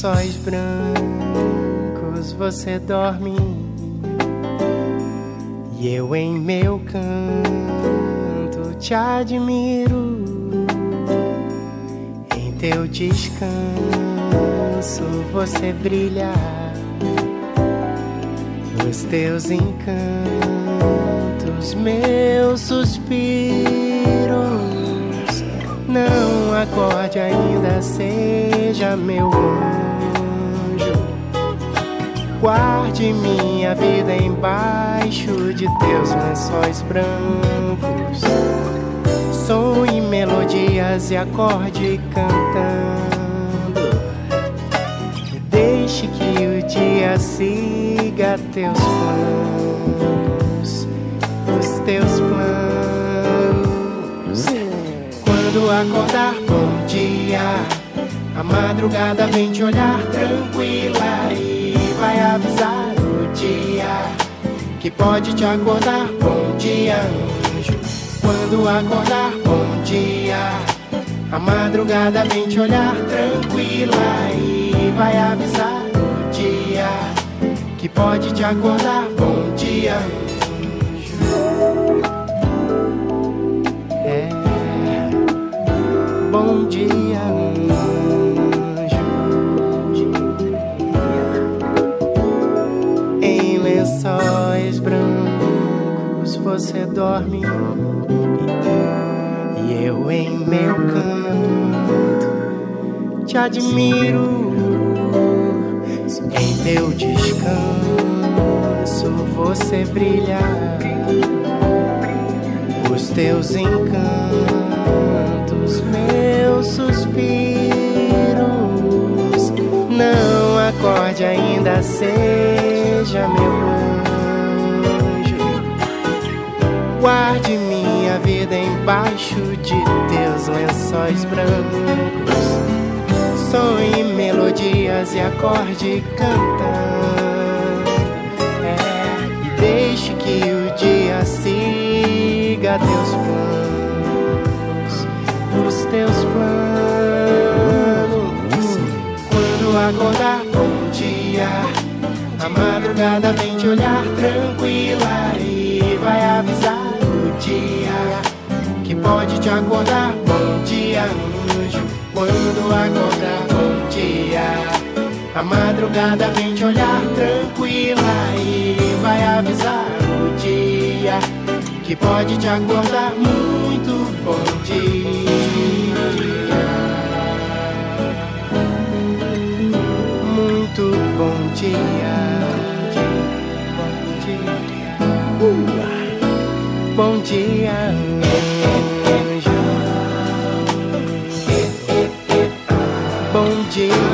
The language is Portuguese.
lençóis brancos você dorme, e eu em meu canto te admiro. Em teu descanso você brilha, nos teus encantos meus suspiros. Não acorde ainda, seja meu anjo, guarde minha vida embaixo de teus lençóis brancos. Sonhe melodias e acorde cantando, e deixe que o dia siga teus planos, os teus planos. Quando acordar, bom dia, a madrugada vem te olhar tranquila e vai avisar o dia que pode te acordar. Bom dia, anjo. Quando acordar, bom dia, a madrugada vem te olhar tranquila e vai avisar o dia que pode te acordar. Bom dia, anjo. Bom dia, anjo. Em lençóis brancos você dorme, e eu em meu canto te admiro. Em teu descanso você brilha, os teus encantos meus suspiros. Não acorde ainda, seja meu anjo, guarde minha vida embaixo de teus lençóis brancos. Sonhe melodias e acorde cantando, e deixe que o dia siga teus planos, os teus planos. Quando acordar, bom dia, a madrugada vem te olhar tranquila e vai avisar o dia que pode te acordar. Bom dia, anjo. Quando acordar, bom dia, a madrugada vem te olhar tranquila e vai avisar o dia que pode te acordar. Muito bom dia, muito bom dia, bom dia, anjo. Bom dia.